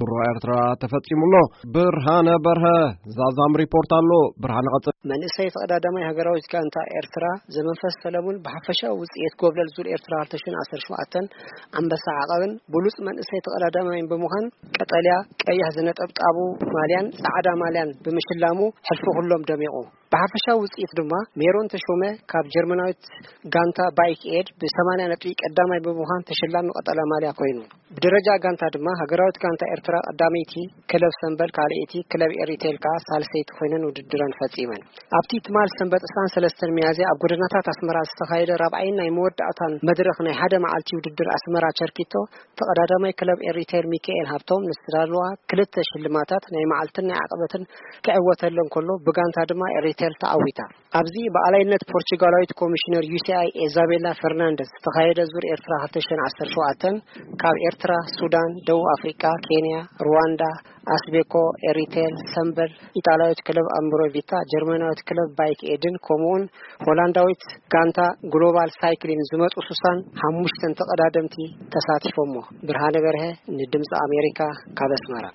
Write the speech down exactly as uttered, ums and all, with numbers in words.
ብሮ ኤርትራ ተፈጽሙሎ ብርሃነ በርሀ ዛዛም ሪፖርት አሎ ብርሃነ ቀጥ መንእሰይ ተቀዳዳማይ ሀገራዊት ጋንታ ኤርትራ ዘመንፈስ ሰለሙን በሐፈሻው ውጽኢት ጎብለል ዙር ኤርትራ አልተሽን አስር ሸውዓተን አንበሳ ዓቀብን ብሉጽ መንእሰይ ተቀዳዳማይ በመሆን ቀጠልያ ቀያህ ዘነጠብጣቡ ማልያን ጻዕዳ ማልያን በመሽላሙ ሕልፉ ሁሉም ደሚቁ በሐፈሻው ውጽኢት ድማ ሜሮን ተሾመ ካብ ጀርመናዊት ጋንታ ባይክ ኤድ በ80 ነጥብ ቀዳማይ በመሆን ተሽላሚ ቀጠላ ማልያ ኮይኑ በደረጃ ጋንታ ድማ ሀገራዊት ጋንታ ኤርትራ ቀዳሚቲ ክለብ ሰንበል ካልኤቲ ክለብ ኤሪቴልካ ሳልሰይት ኮይነን ውድድርን ፈጺመን ኣብቲ ትማል ሰንበት እሳን ሰለስተን ሚያዝያ ኣብ ጎደናታት አስመራ ዝተኻየደ ራብዓይን ናይ መወዳእታን መድረኽ ናይ ሓደ መዓልቲ ውድድር አስመራ ቸርኪቶ ተቀዳዳማይ ክለብ ኤሪቴል ሚካኤል ሃብቶም ንስራልዋ ክልተ ሽልማታት ናይ መዓልትን ናይ ዓቀበትን ከዕወተለን ከሎ በጋንታ ድማ ኤሪቴል ተዓዊታ ኣብዚ በአላይነት ፖርቹጋላዊት ኮሚሽነር ዩሲአይ ኢዛቤላ ፈርናንደስ ተኻየደ ዙር ኤርትራ አልተሽን አስር ሸውዓተን ካብ ኤርትራ ሱዳን ደቡብ አፍሪካ ኬንያ ሩዋንዳ አስቤኮ ኤሪቴል ሰንበል ኢጣሊያዊት ክለብ አምብሮቪታ ጀርመናዊት ክለብ ባይክ ኤድን ኮሞን ሆላንዳዊት ጋንታ ግሎባል ሳይክሊን ዝመጡ ሱሳን ሓሙሽተን ተቀዳደምቲ ተሳትፎሞ ብርሃነ በርሀ ንድምጽ አሜሪካ ካብ አስመራ